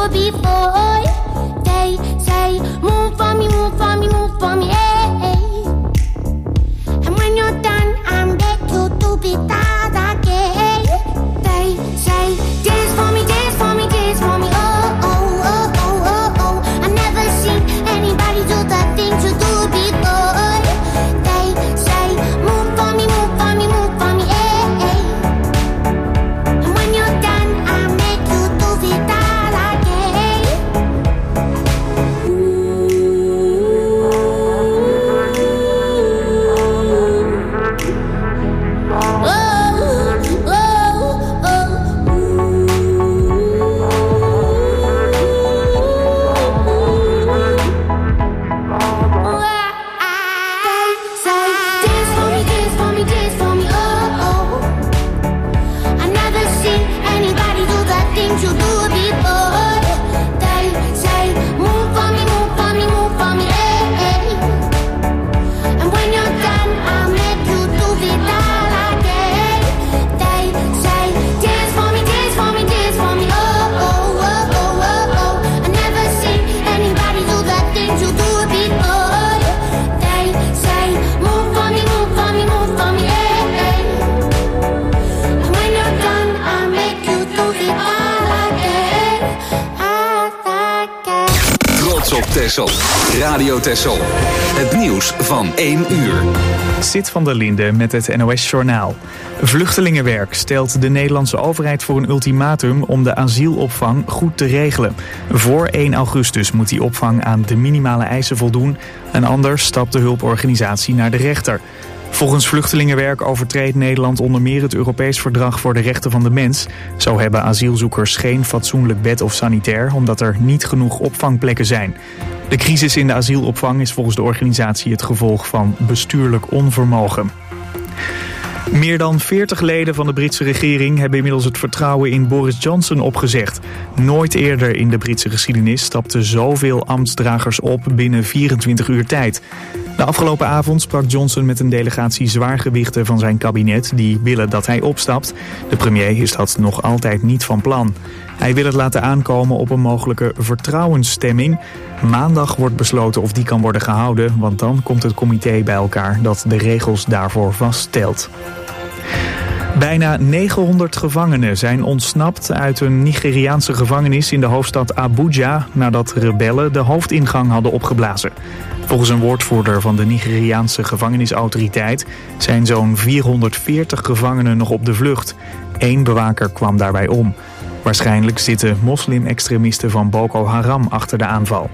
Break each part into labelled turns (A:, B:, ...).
A: do before. They say, move for me, move for me, move for me, hey. And when you're done, I beg you to be that again. They say, dance for me, dance for me, dance for me, oh, oh, oh, oh, oh, oh. I never seen anybody do the things you do before. They say, move for me, move for me, move for me, hey. And when you're done, I make you do it all again.
B: Op Texel. Radio Texel. Het nieuws van 1 uur.
C: Sit van der Linde met het NOS-journaal. Vluchtelingenwerk stelt de Nederlandse overheid voor een ultimatum om de asielopvang goed te regelen. Voor 1 augustus moet die opvang aan de minimale eisen voldoen en anders stapt de hulporganisatie naar de rechter. Volgens Vluchtelingenwerk overtreedt Nederland onder meer het Europees Verdrag voor de Rechten van de Mens. Zo hebben asielzoekers geen fatsoenlijk bed of sanitair, omdat er niet genoeg opvangplekken zijn. De crisis in de asielopvang is volgens de organisatie het gevolg van bestuurlijk onvermogen. Meer dan 40 leden van de Britse regering hebben inmiddels het vertrouwen in Boris Johnson opgezegd. Nooit eerder in de Britse geschiedenis stapten zoveel ambtsdragers op binnen 24 uur tijd. De afgelopen avond sprak Johnson met een delegatie zwaargewichten van zijn kabinet die willen dat hij opstapt. De premier is dat nog altijd niet van plan. Hij wil het laten aankomen op een mogelijke vertrouwensstemming. Maandag wordt besloten of die kan worden gehouden, want dan komt het comité bij elkaar dat de regels daarvoor vaststelt. Bijna 900 gevangenen zijn ontsnapt uit een Nigeriaanse gevangenis in de hoofdstad Abuja nadat rebellen de hoofdingang hadden opgeblazen. Volgens een woordvoerder van de Nigeriaanse gevangenisautoriteit zijn zo'n 440 gevangenen nog op de vlucht. 1 bewaker kwam daarbij om. Waarschijnlijk zitten moslim-extremisten van Boko Haram achter de aanval.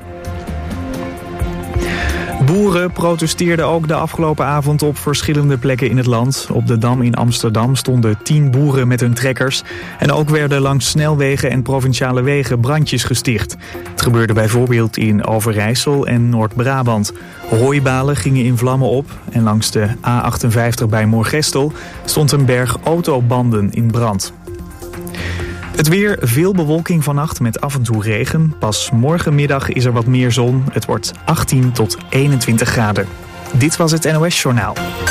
C: Boeren protesteerden ook de afgelopen avond op verschillende plekken in het land. Op de Dam in Amsterdam stonden 10 boeren met hun trekkers. En ook werden langs snelwegen en provinciale wegen brandjes gesticht. Het gebeurde bijvoorbeeld in Overijssel en Noord-Brabant. Hooibalen gingen in vlammen op. En langs de A58 bij Moergestel stond een berg autobanden in brand. Het weer, veel bewolking vannacht met af en toe regen. Pas morgenmiddag is er wat meer zon. Het wordt 18 tot 21 graden. Dit was het NOS-journaal.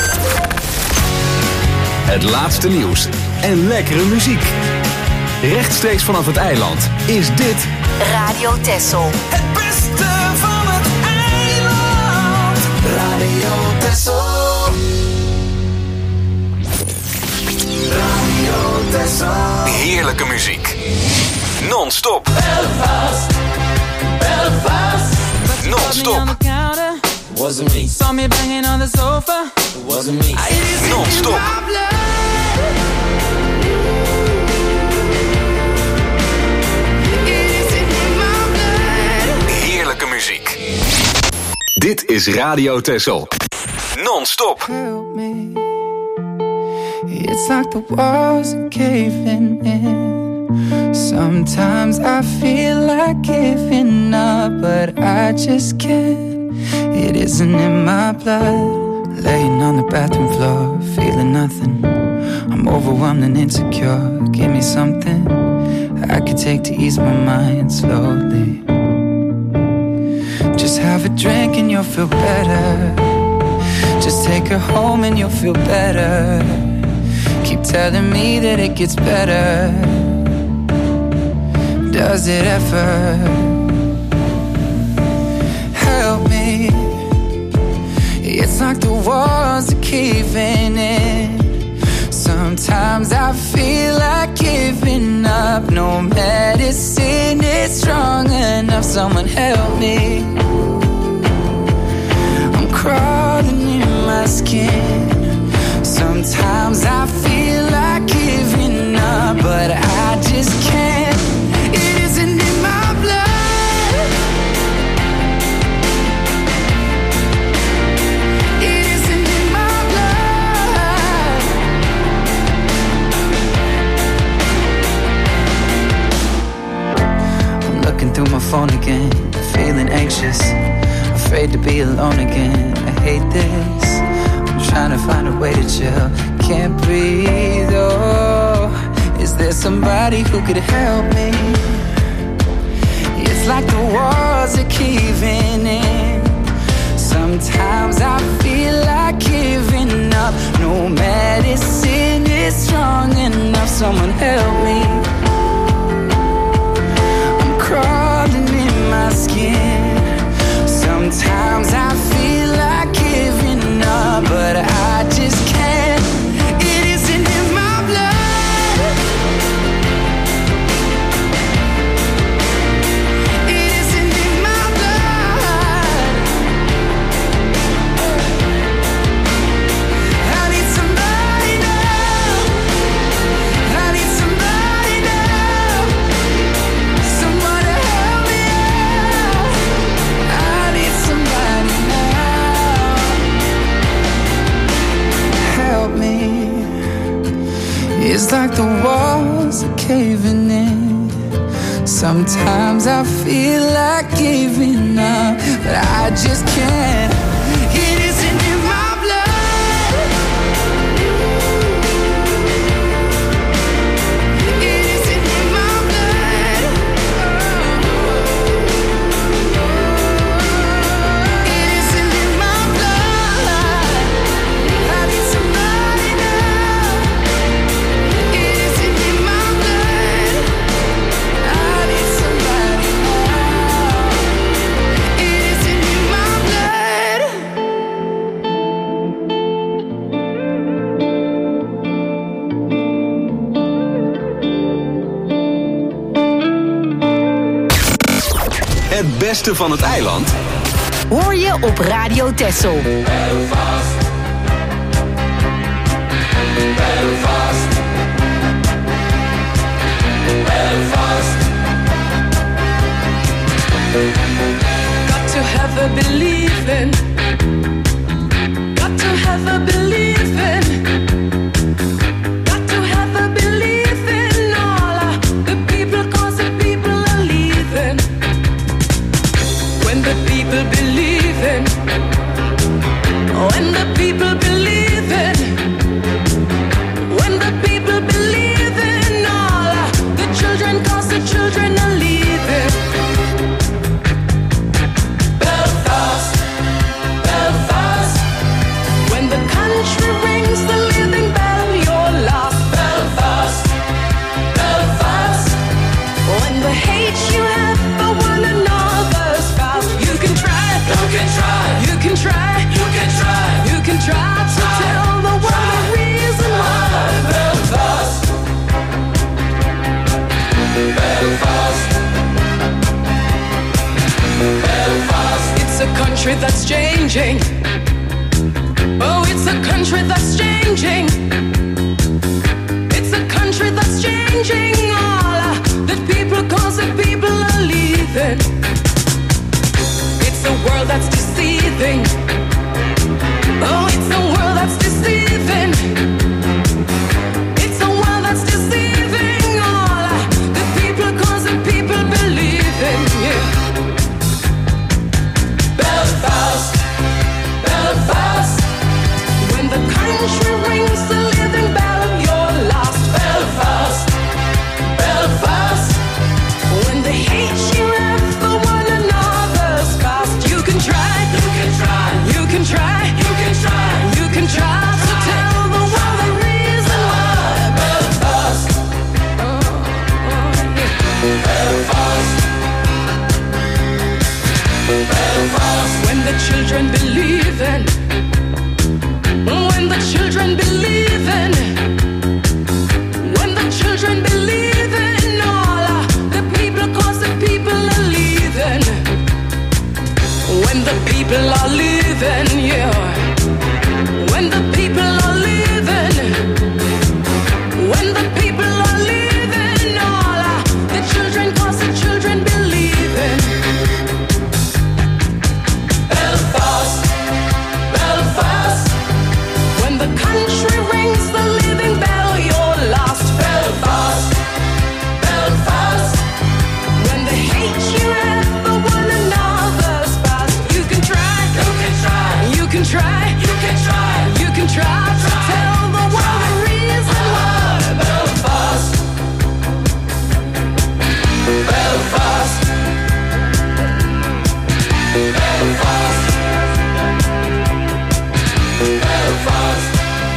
B: Het laatste nieuws en lekkere muziek. Rechtstreeks vanaf het eiland is dit
D: Radio Texel.
E: Het beste van het eiland. Radio Texel. Radio Texel.
B: heerlijke muziek. Non-stop.
E: Belfast, Belfast.
B: Non-stop.
E: Wasn't me. Saw me banging on the sofa. Wasn't me.
B: Non-stop. Heerlijke muziek. Dit is Radio Texel. Non-stop.
F: Help me. It's like the walls are caving in. Sometimes I feel like giving up, but I just can't. It isn't in my blood. Laying on the bathroom floor, feeling nothing. I'm overwhelmed and insecure. Give me something I could take to ease my mind slowly. Just have a drink and you'll feel better. Just take her home and you'll feel better. Keep telling me that it gets better. does it ever help me? It's like the walls are caving in. Sometimes I feel like giving up. No medicine is strong enough. Someone help me. I'm crawling in my skin. Sometimes I feel like giving up, but I just can't. It isn't in my blood. It isn't in my blood. I'm looking through my phone again, feeling anxious, afraid to be alone again. I hate this. Trying to find a way to chill, can't breathe, oh. Is there somebody who could help me? It's like the walls are caving in. Sometimes I feel like giving up. No medicine is strong enough. Someone help me. I'm crawling in my skin. Sometimes I feel like giving up, but I just can't. It isn't in my blood. It isn't in my blood. I need somebody now. I need somebody now. Someone to help me out. I need somebody now. Help me. It's like the walls are caving in. Sometimes I feel like giving up, but I just can't. It isn't in my blood. It isn't in my blood. It isn't in my blood. I need somebody now. It isn't in my blood. I need somebody now. It isn't in my blood.
B: Het beste van het eiland
D: Hoor je op Radio Texel.
E: Belfast. Belfast. Belfast.
G: Got to have a believing. Got to have a believing. Got to have a belief in all the people, 'cause the people are leaving. When the people believe in, when the people believe in, when the people believe in all the children, 'cause the children are leaving. Belfast, Belfast. When the country rings the living bell, you're lost. Belfast, Belfast. When the hate you have for one another's past, you can try, you can try, you can try, you can try, you can try to tell the world the reason why. Belfast, Belfast, Belfast. It's a country that's changing. Oh, it's a country that's changing. It's a country that's changing. All the people, 'cause the people are leaving. It's a world that's deceiving. Oh, it's a world that's deceiving. It's a world that's deceiving. All the people, 'cause the people believe in you. Belfast, Belfast. When the country the children believe in, when the children believe in, when the children believe in all the people, cause the people are leaving. When the people are leaving, yeah. When the people are leaving, when the people are leaving, all the children, cause the children believe in. Belfast, Belfast, when the country rings the living bell, you're lost. Belfast, Belfast, when the hate you have for one another's past. You can try, you can try, you can try, you can try, you can try to tell the world the reason why. Belfast, Belfast, Belfast, Belfast,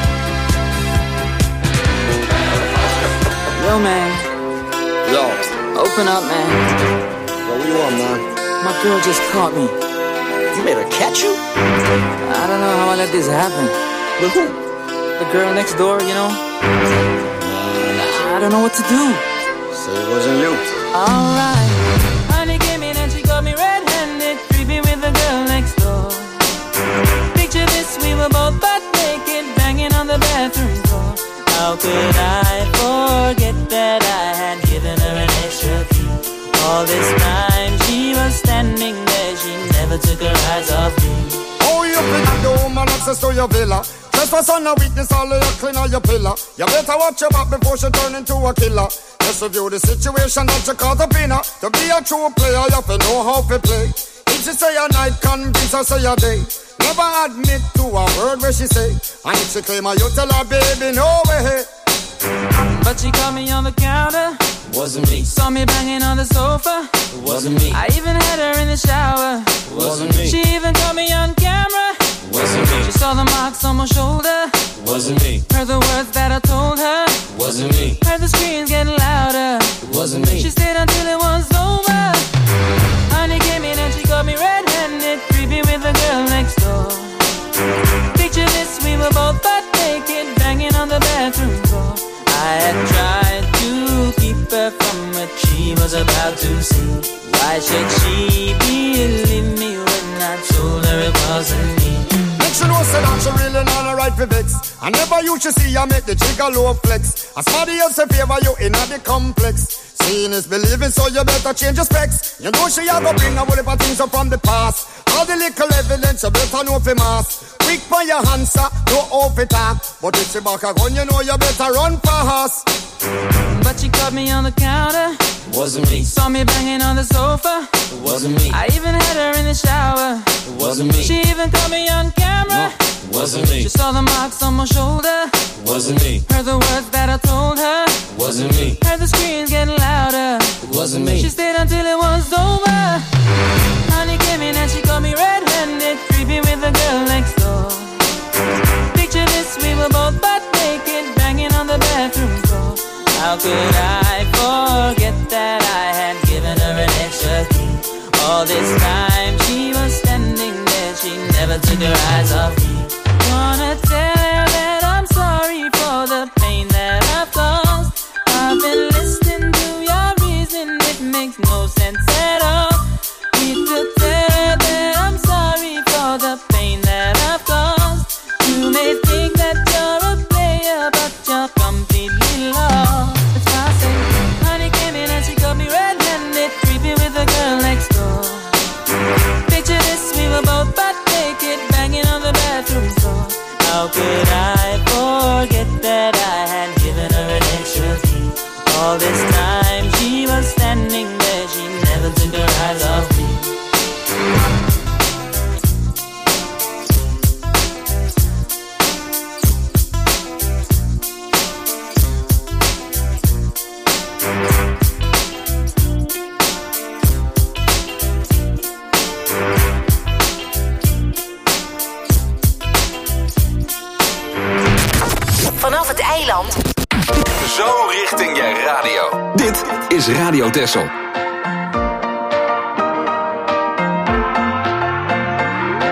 E: Yo, man.
H: Yo.
E: Open up, man.
H: Yo, what you want, man?
E: My girl just caught me.
H: You made her catch you?
E: I don't know how I let this happen.
H: With who?
E: The girl next door, you know? I don't know what to do.
H: Say it wasn't you.
E: Alright. Honey came in and she got me red-handed, creepy with the girl next door. Picture this, we were both butt naked, banging on the bathroom door. How could I forget that I had given her an extra key? All this time she was standing there, she never took her eyes off me.
I: Oh, you think the woman access to your villa? Just for son of witness, all of your clean on your pillar. You better watch your back before she turn into a killer. Just review the situation that you caught up in her. To be a true player, you have to know how to play. If she say a night, convince her say a day. Never admit to a word where she say. And if she claim her, you tell her, baby, no way.
E: But she caught me on the counter.
J: Wasn't me.
E: Saw me banging on the sofa.
J: It wasn't me.
E: I even had her in the shower.
J: It wasn't me.
E: She even caught me on camera.
J: It wasn't me.
E: She saw the marks on my shoulder.
J: It wasn't me.
E: Heard the words that I told her.
J: It wasn't me.
E: Heard the screams getting louder.
J: It wasn't me.
E: She stayed until it was over. Honey came in and she got me red-handed, creepy with the girl next door. Picture this, we were both butt naked, banging on the bathroom door. I had tried to keep her from what she was about to see. Why should she believe me when I told her it wasn't me?
I: Make sure no say that she really not a right for vex. I never used to see her make the jigger low flex. As somebody else in favor you in the complex. Seeing is believing, so you better change your specs. You know she a go bring a whole heap of things up from the past. All the little evidence you better know for mass. Quick for your answer, no off it talk. But if she back a gun, you know you better run fast.
E: But she caught me on the counter.
J: It wasn't me.
E: Saw me banging on the sofa.
J: It wasn't me.
E: I even had her in the shower.
J: It wasn't me.
E: She even caught me on camera.
J: It wasn't me.
E: She saw the marks on my shoulder.
J: It wasn't me.
E: Heard the words that I told her.
J: It wasn't me.
E: Heard the screams getting louder.
J: It wasn't me.
E: She stayed until it was over. Honey came in and she caught me red-handed, creepy with the girl next door. Picture this, we were both butt naked, banging on the bathroom door. How could I forget that I had given her an extra key? All this time she was standing there, she never took her eyes off me. Wanna tell her that I'm sorry for the pain that I've caused. I've been listening to your reason, it makes no sense at all. Need to tell her that I'm sorry for the pain that I've caused. You may think that you're a player, but you're completely lost. That's why I say, honey came in and she got me red-handed, creepy with the girl next door. Picture this, we were both butt naked, banging on the bathroom door. How could I forget that I had given her an extra key? All this time she was standing there, she never took her eyes off me.
D: Vanaf het eiland.
B: Zo richting je radio. Dit is Radio Texel.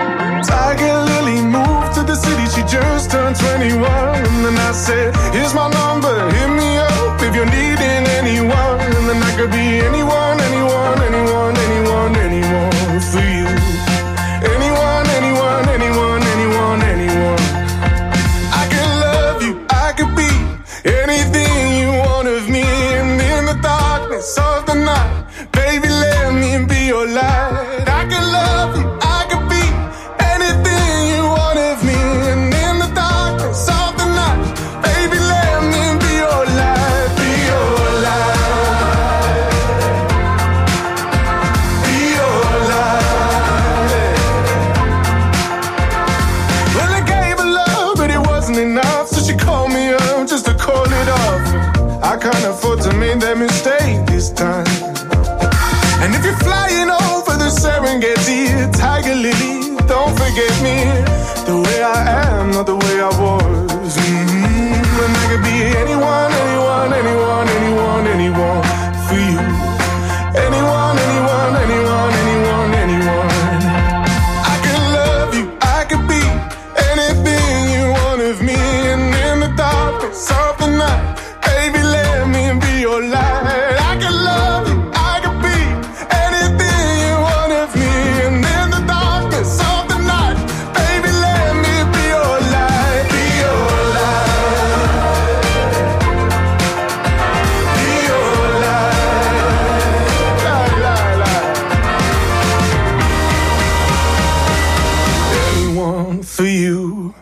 K: 21. And then I said, here's my number, hit me up if you're needing anyone. And then I could be anyone, anyone, anyone, anyone, anyone for you. Anyone, anyone, anyone, anyone, anyone. I could love you, I could be anything you want of me. And in the darkness of the night, baby, let me be your light. I could love you, I could be anything you want of me. And in the darkness of the night, baby, let me be your light, be your light, be your light. Well, I gave her love, but it wasn't enough, so she called me up just to call it off. I can't afford to make that mistake this time. And if you're flying over the Serengeti, Tiger Lily, don't forget me. The way I am, not the way I was. And I could be anyone, anyone, anyone, anyone, anyone for you. Anyone, anyone, anyone, anyone, anyone. I could love you, I could be anything you want of me. And in the darkness of the night, baby, let me be your light. I could love you, I could be anything you want of me. And in the darkness of the night, baby, let me be your light, be your light, be your light, light, light, light. Anyone for you.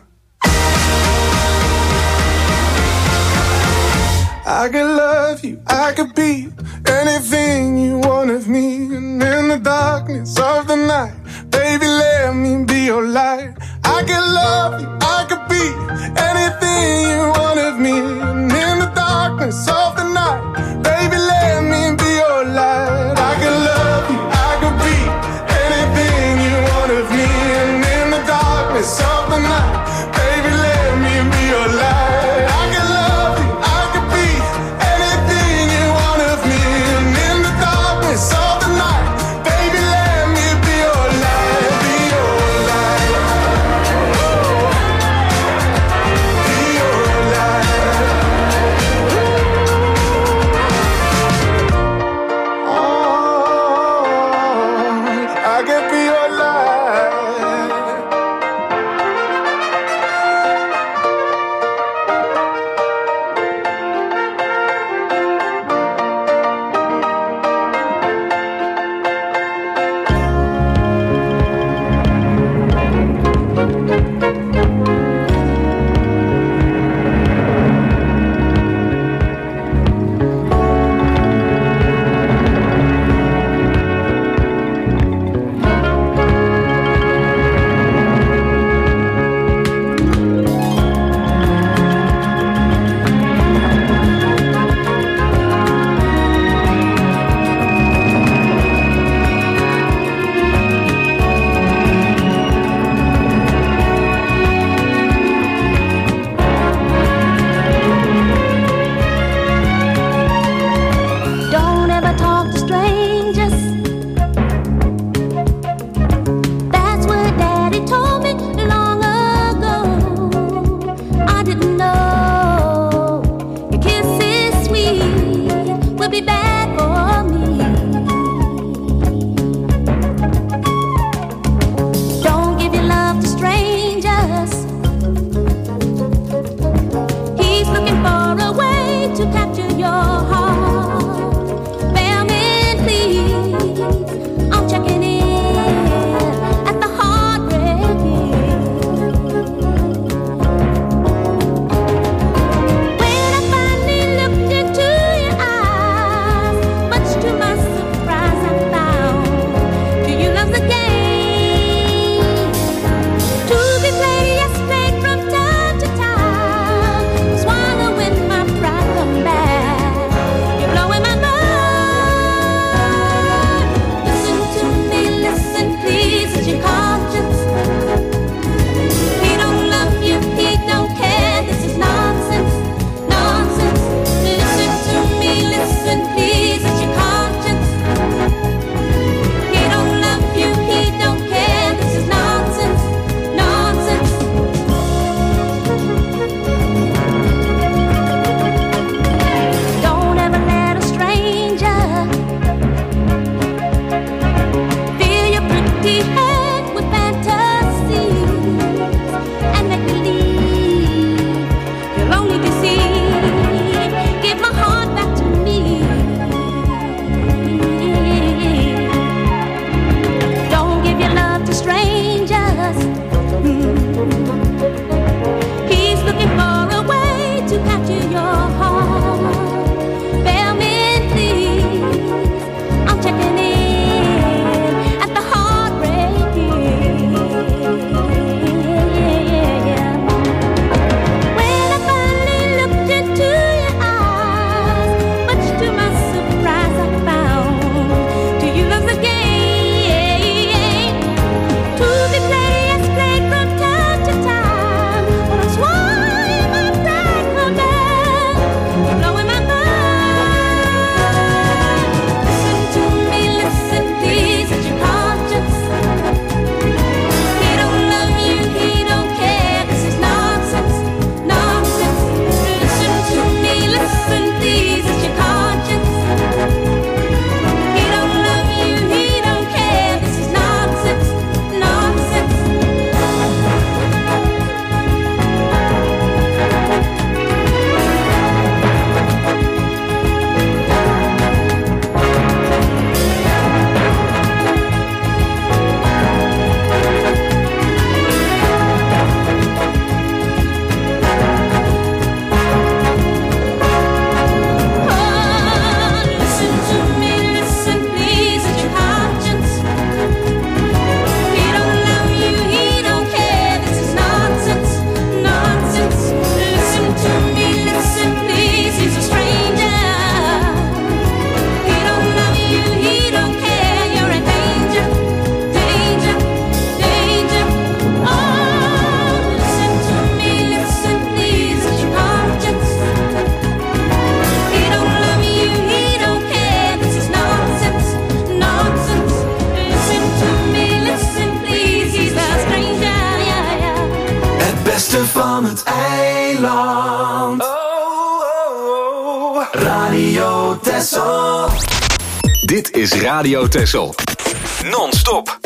K: I could love you, I could be anything you want of me. And in the darkness of the night, baby, let me be your light. I could love you, I could be anything you want of me. And in the darkness of the night, baby, let me be your light. I could love you, I could be anything you want of me. And in the darkness of the night, baby, let me be your light. I could love you, I could be anything you want of me. And in the darkness of the night, baby, let me be your light, be your light, be your light. Oh, I could be your light.
A: Don't ever talk to strangers. That's what Daddy told me long ago. I didn't know your kisses sweet would be bad for me. Don't give your love to strangers. He's looking for a way to capture your heart. Bellman, please, I'm checking in at the Heartbreak Inn. When I finally looked into your eyes,
B: Radio Texel. Dit is Radio Texel. Non-stop.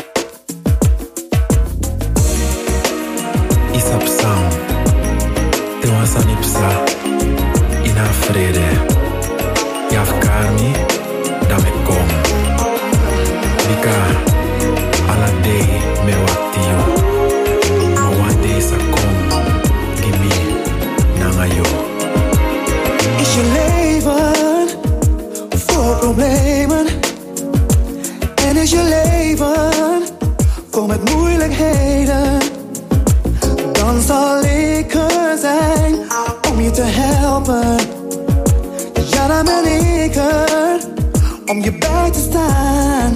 L: Isapsam. Te wasan ipsa. Ina vrede. Yafkarmi. Dame kom. Bika. Ala day me waktiyo. No one day sa kom. Gimme. Nangayo.
M: Is je leven vol problemen? En is je leven vol met moeilijkheden? Dan zal ik er zijn om je te helpen. Ja, dan ben ik er om je bij te staan.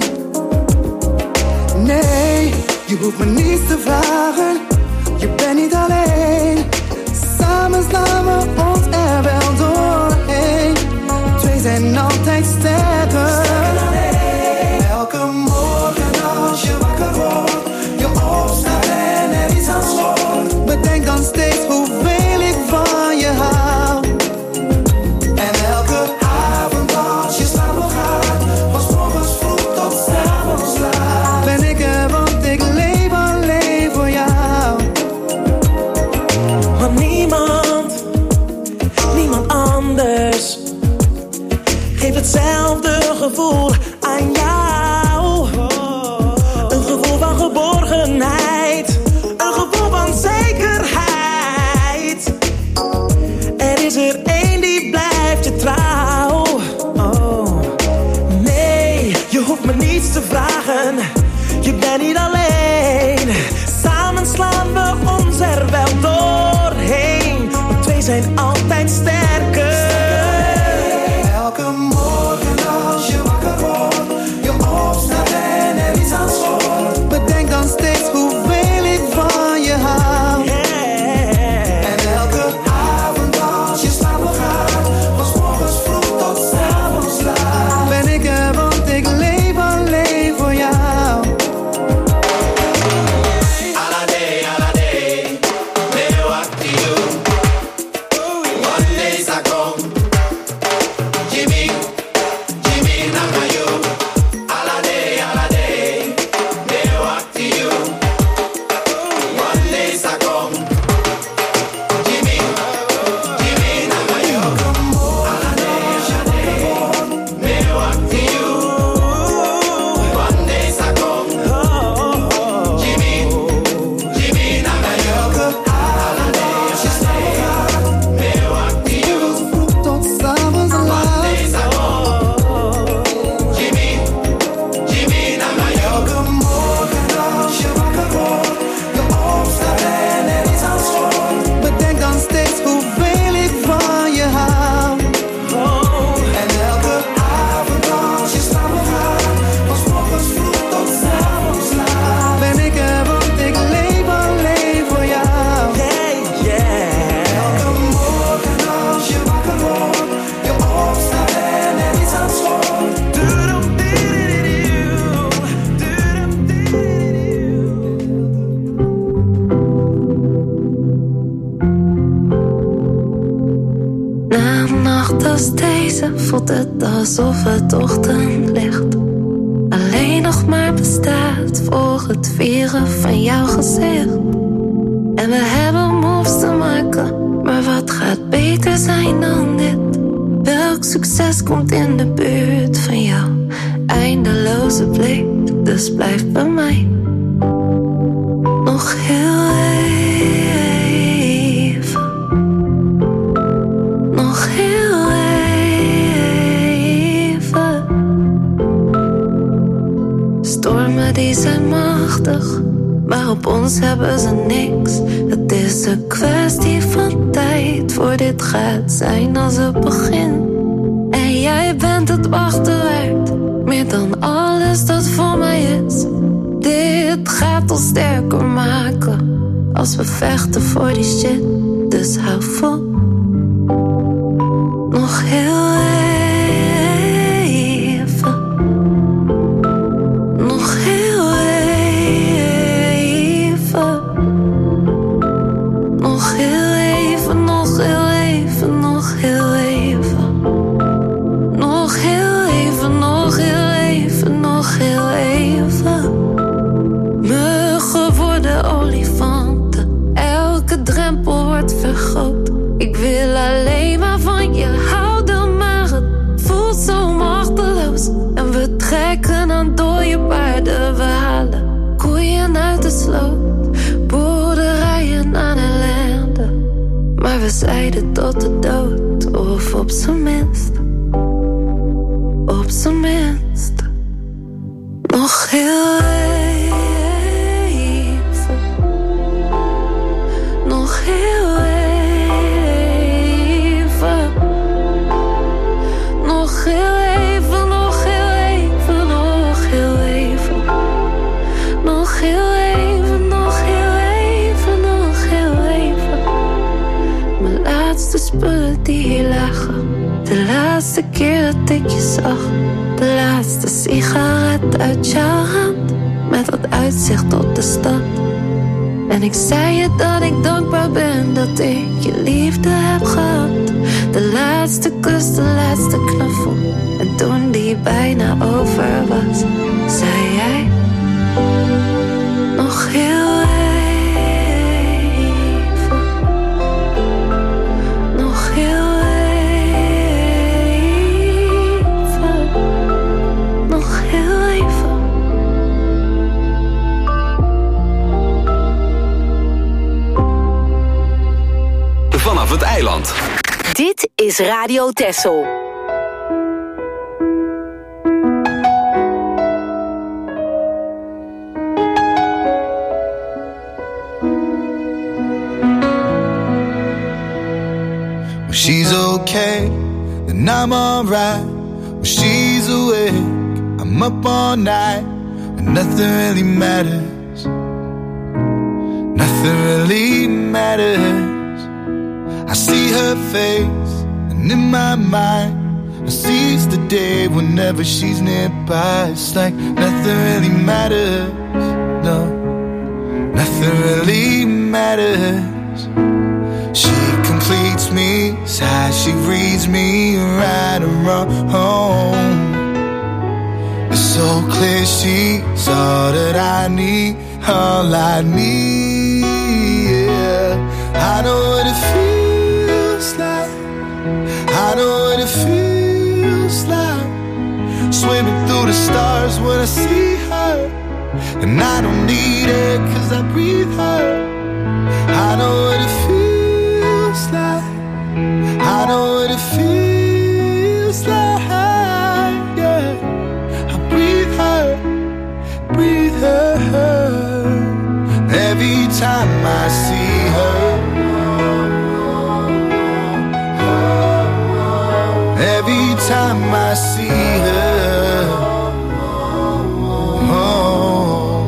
M: Nee, je hoeft me niets te vragen. Je bent niet alleen. Samen slaan we ons er wel doorheen. Twee zijn altijd sterker. Elke morgen als je wakker wordt, je opstaat en er iets aan schort. Bedenk dan steeds hoeveel ik van je hou. En elke avond als je slapen gaat, van 's morgens vroeg tot 's avonds laat, ben ik er, want ik leef alleen voor jou.
N: Want niemand anders geeft hetzelfde gevoel aan jou. Een gevoel van geborgenheid, een gevoel van zekerheid. Er is er één die blijft je trouw. Oh, nee, je hoeft me niets te vragen. Je bent niet alleen. Samen slaan we ons er wel doorheen. Want twee zijn altijd sterker.
M: Elke morgen als je wakker wordt, je opstaat en er iets aan schort. Bedenk dan steeds hoeveel ik van je hou. En elke avond als je slapen gaat, van 's morgens vroeg tot 's avonds laat, ben ik er, want ik leef alleen voor jou.
O: voelt het alsof het ochtendlicht alleen nog maar bestaat voor het vieren van jouw gezicht. En we hebben moves te maken, maar wat gaat beter zijn dan dit? Welk succes komt in de buurt van jou? Eindeloze blik, dus blijf bij mij. Nog heel even. Nog heel even. Stormen die zijn machtig, maar op ons hebben ze niks. Het is een kwestie van tijd voor dit gaat zijn als het begin. En jij bent het wachten waard, meer dan alles dat voor mij is. Dit gaat ons sterker maken als we vechten voor die shit. Dus hou vol. Nog heel even. Nog heel even. Nog heel even, nog heel even, nog heel even. bos en we trekken aan dode paarden. We halen koeien uit de sloot, boerderijen aan ellende. Maar we zeiden tot de dood, of op zijn minst nog heel even, nog heel even, nog heel even, nog heel even, nog heel even, nog heel even, nog heel even, nog heel even. Mijn laatste spullen die hier lagen, de laatste keer dat ik je zag. De laatste sigaret uit jouw hand, met dat uitzicht op de stad. En ik zei je dat ik dankbaar ben dat ik je liefde heb gehad. De laatste kus, de laatste knuffel. En toen die bijna over was, zei jij nog heel even, nog heel even, nog heel even.
B: Vanaf het eiland.
D: Dit is Radio Texel.
F: When she's okay, then I'm alright. When she's awake, I'm up all night. When nothing really matters, nothing really matters. I see her face, and in my mind I seize the day whenever she's nearby. It's like nothing really matters, no, nothing really matters. She completes me, it's how she reads me right and wrong. It's so clear she's all that I need, all I need, yeah. I know what it feels like, I know what it feels like, swimming through the stars when I see her. And I don't need it cause I breathe her. I know what it feels like, I know what it feels like, yeah. I breathe her, breathe her. Every time I see her, every time I see her, oh.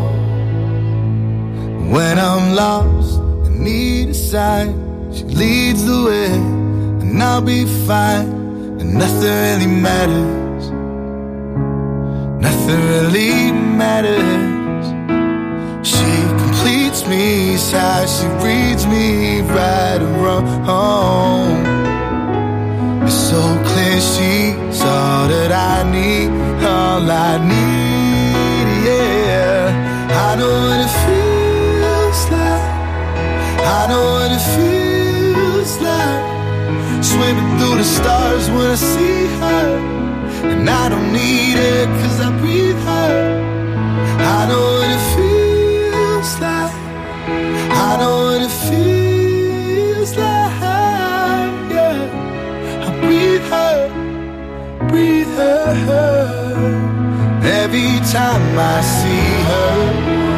F: When I'm lost and need a sign, she leads the way, and I'll be fine. And nothing really matters, nothing really matters. She completes me, it's how she reads me right and wrong. It's so clear she's all that I need, all I need, yeah. I know what it feels like, I know what it feels like, swimming through the stars when I see her. And I don't need it cause I breathe her. I know what it feels like, I know what it feels like, yeah. I breathe her, breathe her. Every time I see her,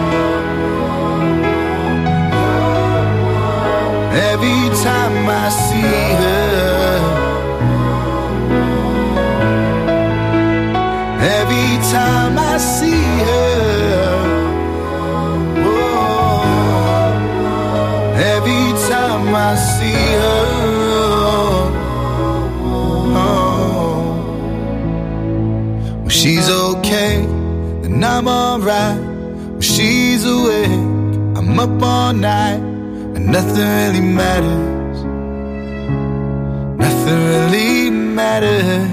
F: every time I see her, every time I see her, oh, every time I see her, oh. When she's okay, then I'm alright. When she's awake, I'm up all night. And nothing really matters, nothing really matters.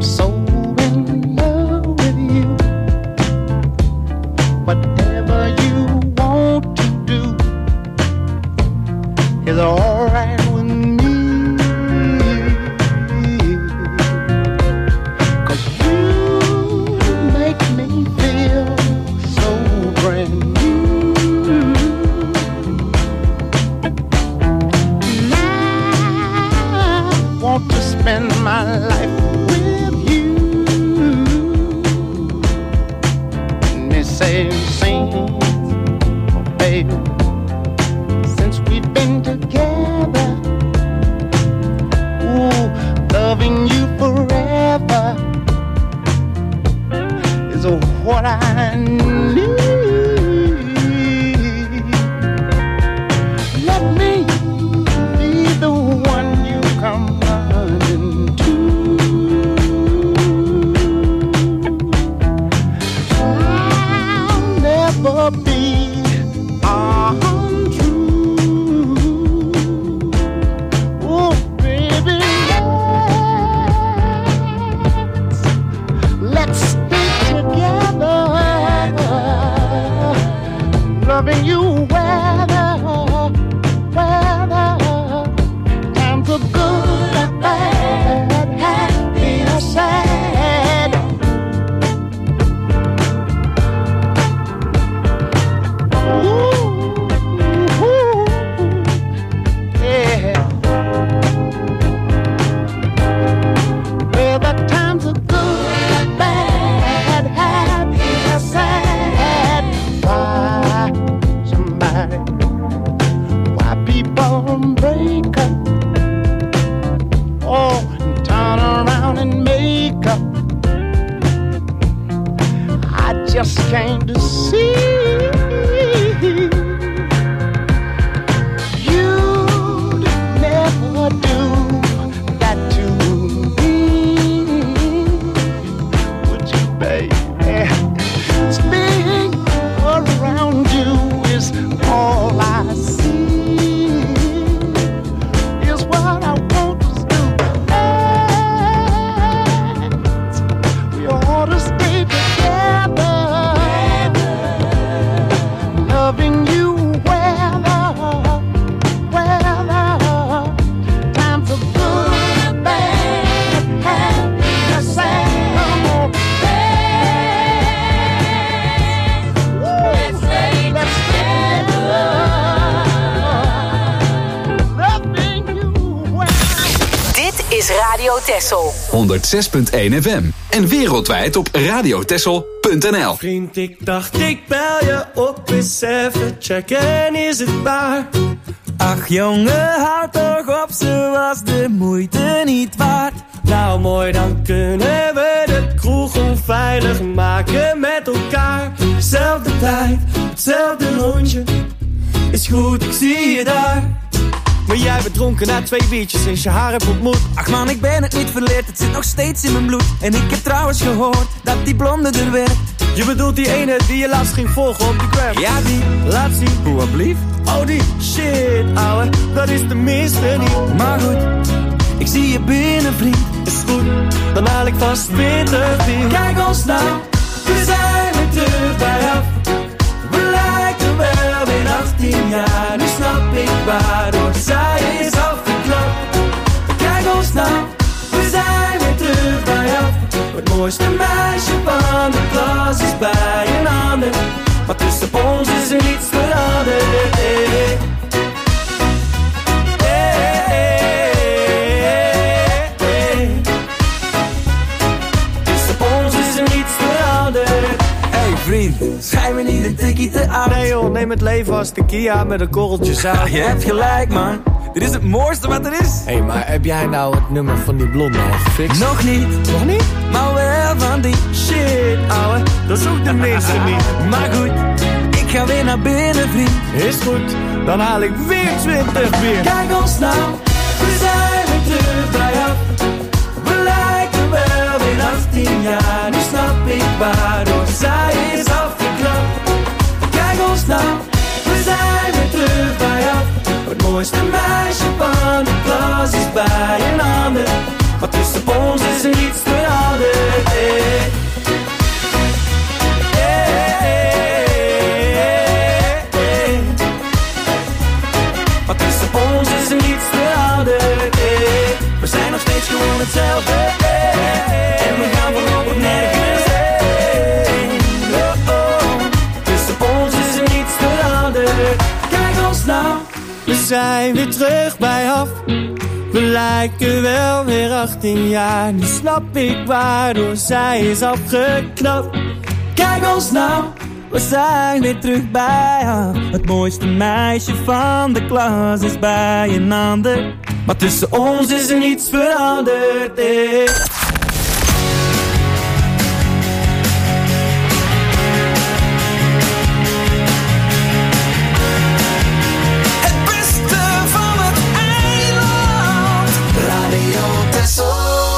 P: so in love with you. Whatever you want to do is alright with me. 'Cause you make me feel so brand new. And I want to spend my life with you. Miss sing, baby, since we've been together. Ooh, loving you forever is what I need. Let me be the one you come running to. I'll never be untrue. Oh, baby, let's stay together. Loving you weather, times are good and bad, happy or sad. Ooh, yeah. Well, the times are good and bad, happy or sad. Why people break up? Oh, and turn around and make up. I just came to see you'd never do that to me, would you, baby? Being around you is all I see, is what I want us to do. We ought to stay together, loving you weather, times are good and bad, happy or sad. Come on, let's stay together, loving you weather.
D: Dit is Radio Texel.
B: 106.1 FM. En wereldwijd op radiotexel.nl.
N: Vriend, ik dacht ik bel je op eens even checken, is het waar? Ach jongen, houd toch op, ze was de moeite niet waard. Nou mooi, dan kunnen we de kroeg onveilig maken met elkaar. Zelfde tijd, hetzelfde rondje, is goed, ik zie je daar. Maar jij bent dronken na 2 biertjes sinds je haar hebt ontmoet.
Q: Ach man, ik ben het niet verleerd, het zit nog steeds in mijn bloed. En ik heb trouwens gehoord dat die blonde er werkt.
N: Je bedoelt die ene die je laatst ging volgen op de gram?
Q: Ja, die.
N: Laat zien.
Q: Hoe, alblieft?
N: Oh, die. Shit, ouwe, dat is de minste niet.
Q: Maar goed, ik zie je binnen, vriend.
N: Is goed, dan haal ik vast 20 bier.
Q: Kijk ons nou, we zijn weer terug bij af. We lijken wel weer 18 jaar. Nu snap ik waardoor zij is afgeklapt. Kijk ons nou, we zijn weer terug bij af. Het mooiste meisje van de klas is bij een ander. Maar tussen ons is er niets veranderd. Hey. Tussen ons is er niets veranderd. Hey vriend, schijn me niet een tikkie te oud.
N: Nee joh, neem het leven als tequila met een korreltje zout.
Q: Ja, je hebt gelijk man, dit is het mooiste wat er is.
N: Hé, maar heb jij nou het nummer van die blonde al gefixt?
Q: Nog niet.
N: Nog niet?
Q: Maar wel van die.
N: Shit, ouwe, dat is ook de minste niet.
Q: Maar goed, ik ga weer naar binnen, vriend.
N: Is goed, dan haal ik weer 20 bier.
Q: Kijk ons nou, we zijn weer terug bij af. We lijken wel weer 18 jaar. Nu snap ik waardoor zij is afgeklapt. Kijk ons nou, we zijn weer terug bij af. Het mooiste meisje van de klas is bij een ander. Maar tussen ons is er niets veranderd. hetzelfde. En we gaan voorlopig nergens heen. Tussen ons is er niets veranderd. Kijk ons nou, we zijn weer terug bij af. We lijken wel weer 18 jaar. Nu snap ik waardoor zij is afgeknapt. Kijk ons nou, we zijn weer terug bij af. Het mooiste meisje van de klas is bij een ander. Maar tussen ons is er niets veranderd.
G: Het beste van het eiland. Radio Texel.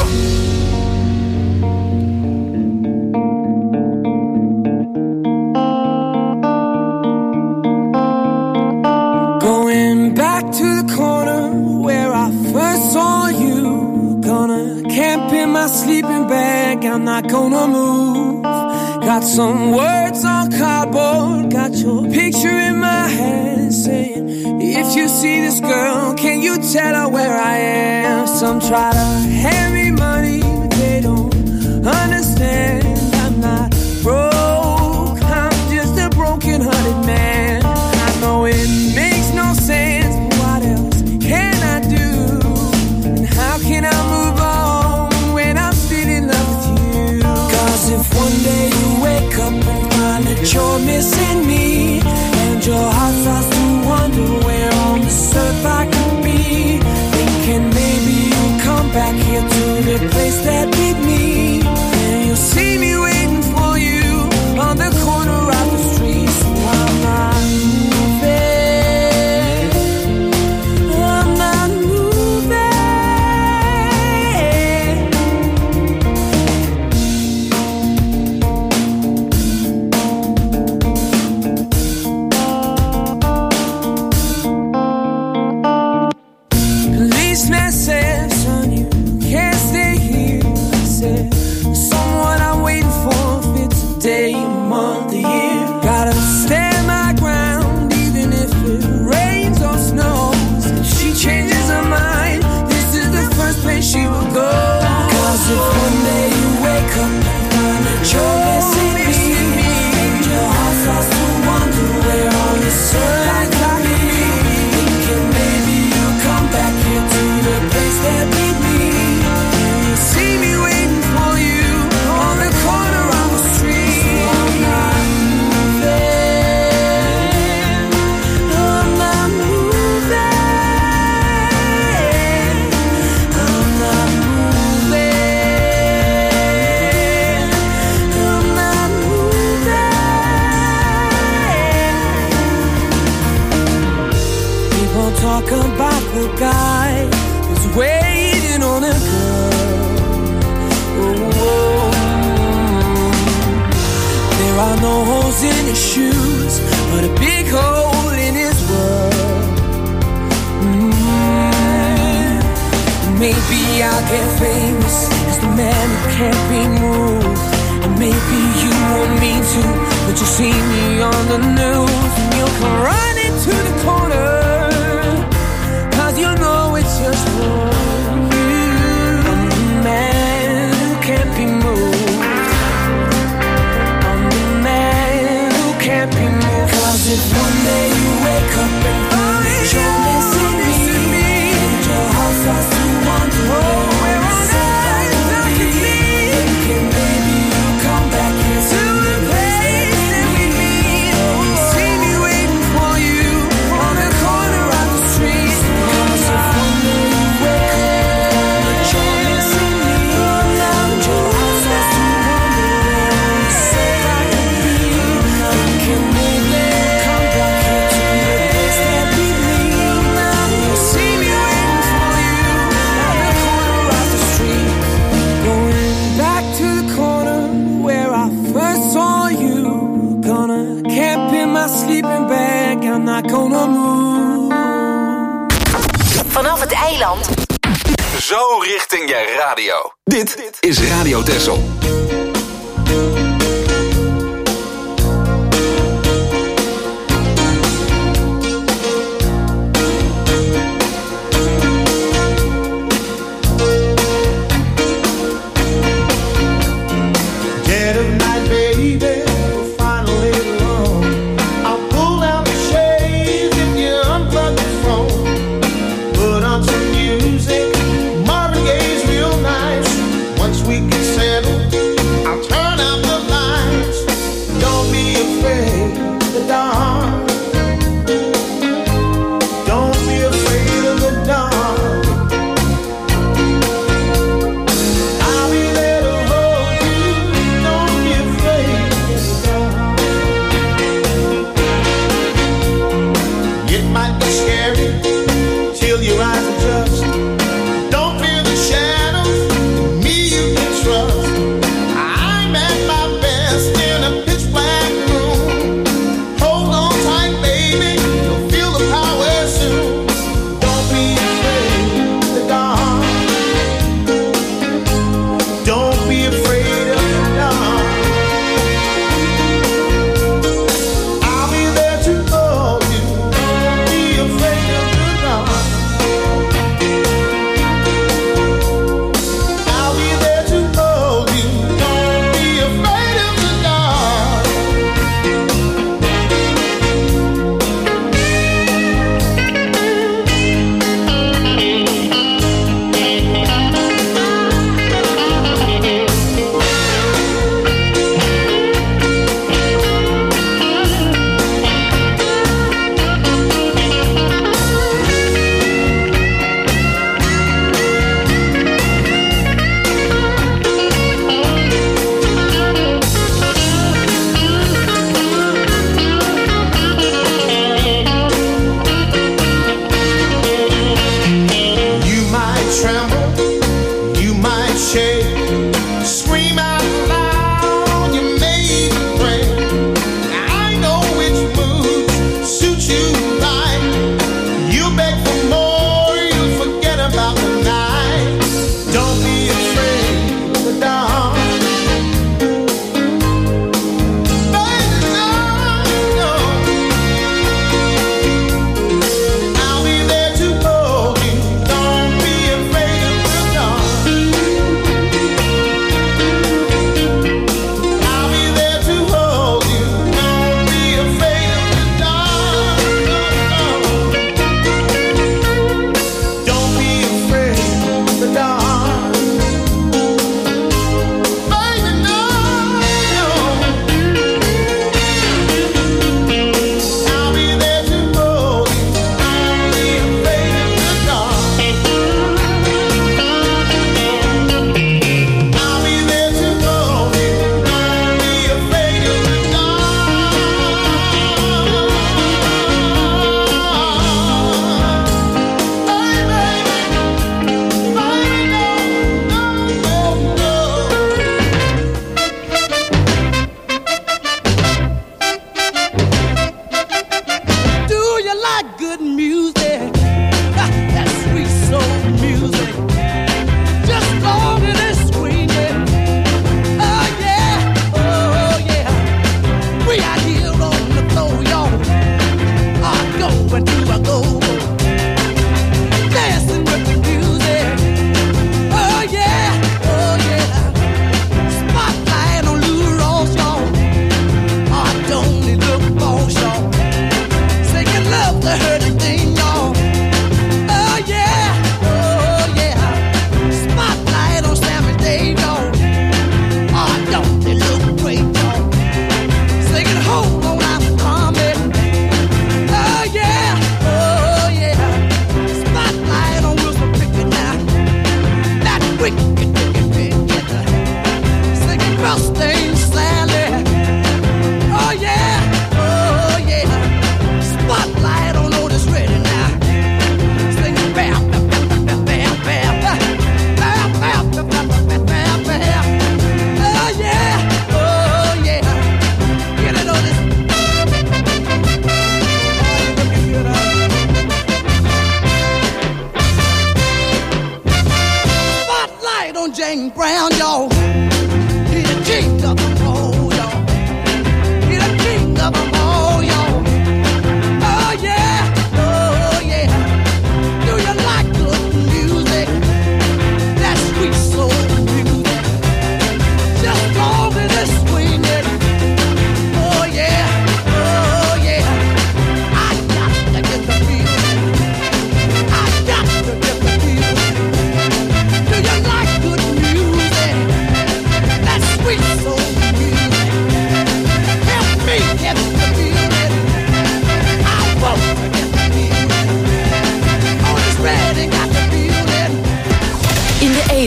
R: Going back to the corner where I first saw you. Gonna camp in my sleeping bag, I'm not gonna move. Got some words on cardboard, got your picture in my hand, saying, if you see this girl, can you tell her where I am? Some try to hand me money, but they don't understand. I'm not broke, I'm just a broken-hearted man. I know it makes no sense, but what else can I do? And how can I move on when I'm still in love with you? Cause if one day you wake up and find that you're missing me, and your heart starts to wonder where on this earth I could be, thinking maybe you'll come back here to the place that beat me, and you'll see me waiting for you on the corner of the street. So I'm not moving, I'm not moving. Policeman said, son, you can't stay here. I said, someone I'm waiting for, if it's a day, a month, a year. Gotta stand my ground, even if it rains or snows. If she changes her mind, this is the first place she will go. Cause if one day you wake up and find that you're missing me, and your heart starts to wonder where all this earth I could be, thinking maybe you'll come back here to the place that beat me, and you'll see me waiting for you on the corner of the street. So I'm not moving, I'm not moving, I'm not moving, I'm not moving. People talk about the guy who's waiting on a girl. Oh, there are no holes in his shoes, but a big hole in his world. Maybe I'll get famous as the man who can't be moved, and maybe you want me to, but you see me on the news, and you'll come running to the corner, cause you know it's just for you. I'm the man who can't be moved, I'm the man who can't be moved. Cause if one day you wake up and find that you're missing me, and your heart starts to wonder where on earth I could be, thinking maybe you'll come back here to the place that we meet, and see me waiting for you on the corner of the street. Cause if one day you wake up and that you're missing me, and your heart starts to wonder where on earth I could be, thinking maybe you'll come back here to the place that we meet, and you'll see me waiting for you on the corner of the street. Going back to the corner where I first saw you. Gonna camp in my sleeping bag, I'm not gonna move.
D: Vanaf het eiland.
B: Zo richting je radio. Dit is Radio Texel.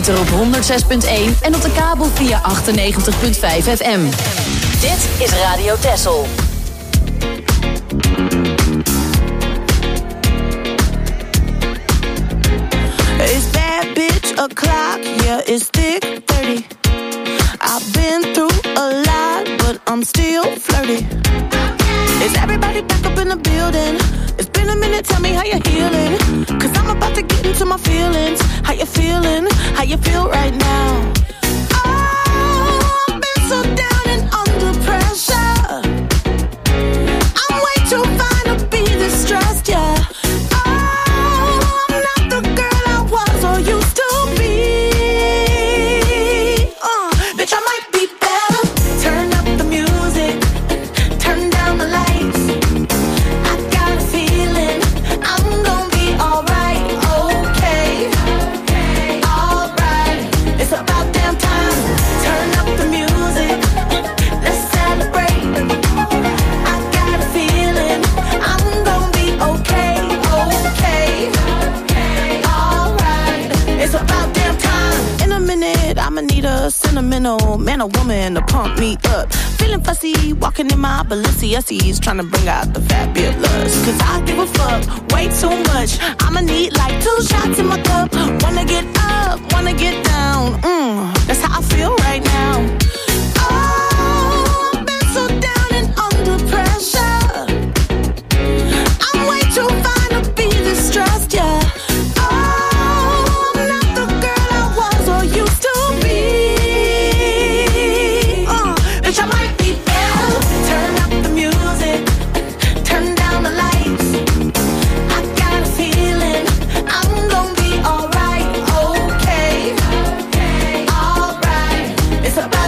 S: ether op 106.1 en op de kabel via 98.5 FM.
D: Dit is Radio Texel.
T: It's bad bitch o'clock, yeah, it's thick 30. I've been through a lot, but I'm still flirty. Is everybody back up in the building? It's been a minute, tell me how you're healing. Cause I'm about to get into my feelings. How you feeling? How you feel right now? Oh, I've been so down and under pressure. I'm way too fine to be this stressed, yeah. Oh, I'm not the girl I was or used to be. Bitch, I might be better. Turn up the music, turn down the lights. I got a feeling I'm gonna be alright, okay, alright. It's about damn time. Turn up the music, let's celebrate. I got a feeling I'm gonna be okay, alright. It's about damn time. In a minute, I'ma need a sentimental man or woman to pump me up. Feeling fussy, walking in my Balenciennes, trying to bring out the fabulous. Cause I give a fuck way too much. I'ma need like 2 shots in my cup. Wanna get up, wanna get down. That's how I feel right now. Oh, I've been so down and under pressure. I'm way too fine to be this stressed, yeah. Oh, I'm not the girl I was or used to be. Bitch, I might be better. Turn up the music, turn down the lights. I got a feeling I'm gonna be alright, okay, alright. It's about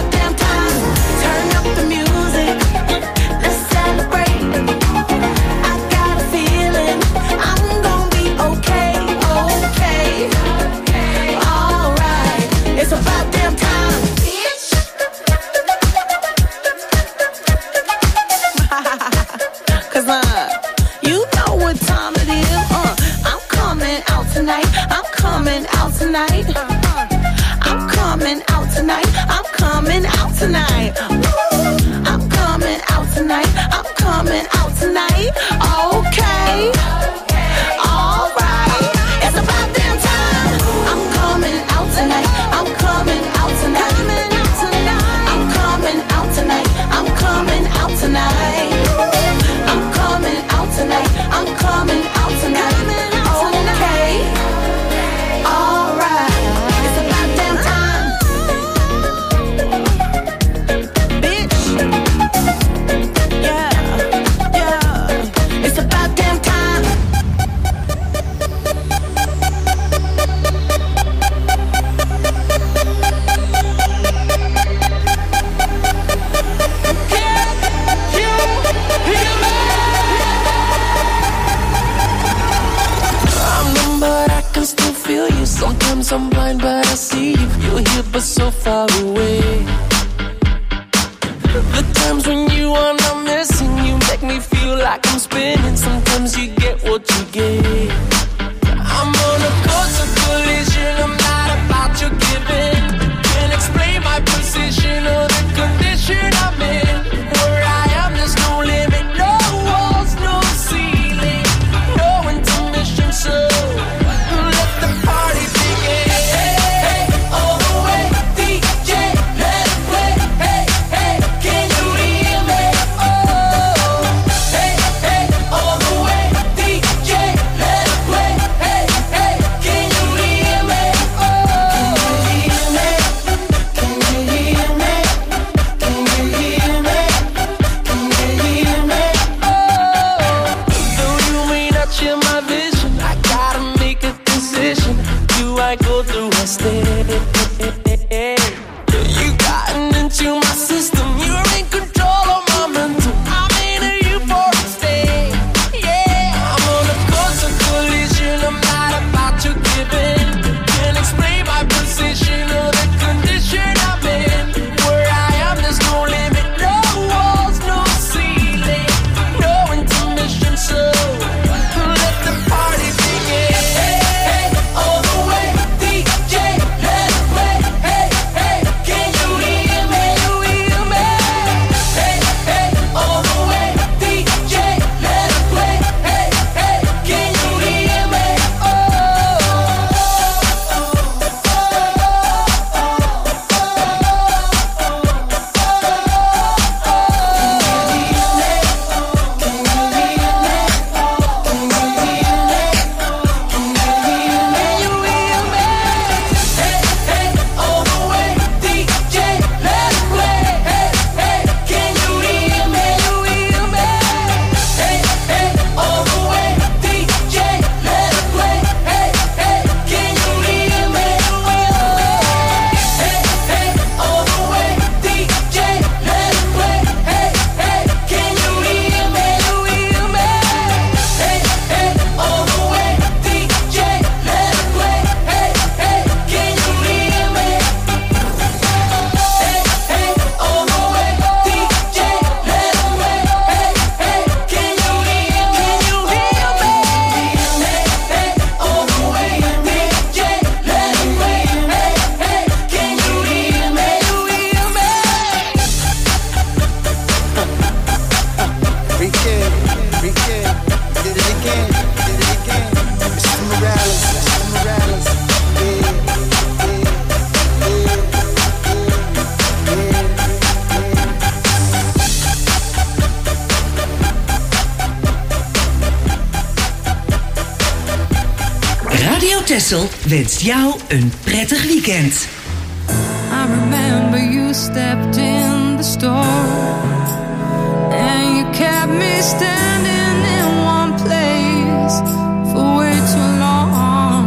U: Texel wenst jou een prettig weekend.
R: I remember you stepped in the store and you kept me standing in one place for way too long.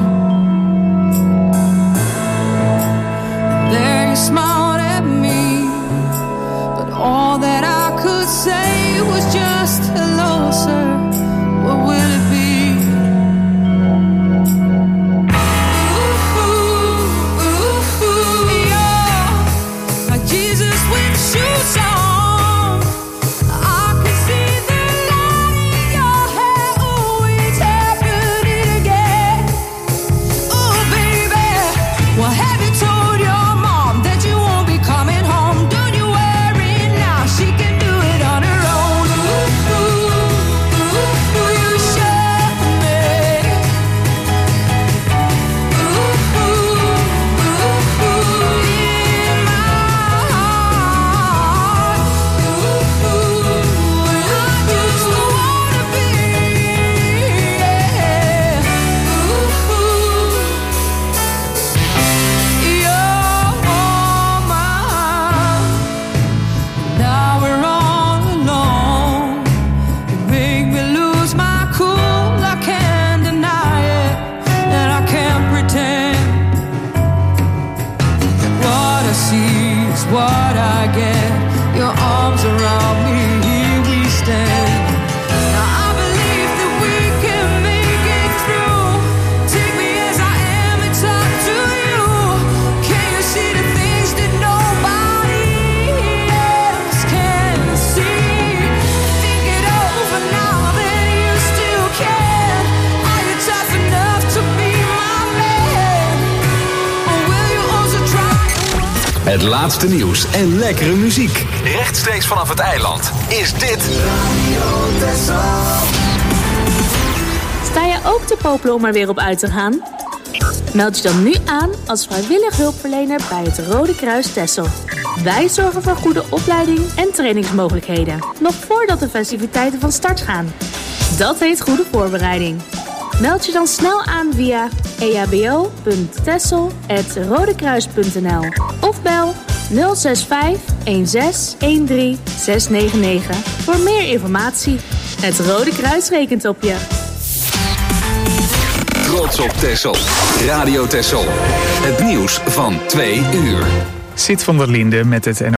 R: There you smiled at me, but all that I could say was just hello, sir. What will it be?
B: Het laatste nieuws en lekkere muziek. Rechtstreeks vanaf het eiland is dit Radio Texel.
V: Sta je ook te popelen om er weer op uit te gaan? Meld je dan nu aan als vrijwillig hulpverlener bij het Rode Kruis Texel. Wij zorgen voor goede opleiding en trainingsmogelijkheden, nog voordat de festiviteiten van start gaan. Dat heet goede voorbereiding. Meld je dan snel aan via ehbo.texel@rodekruis.nl of bel 065 16 13 699 voor meer informatie. Het Rode Kruis rekent op je.
B: Trots op Texel. Radio Texel. Het nieuws van 2 uur.
C: Sid van der Linde met het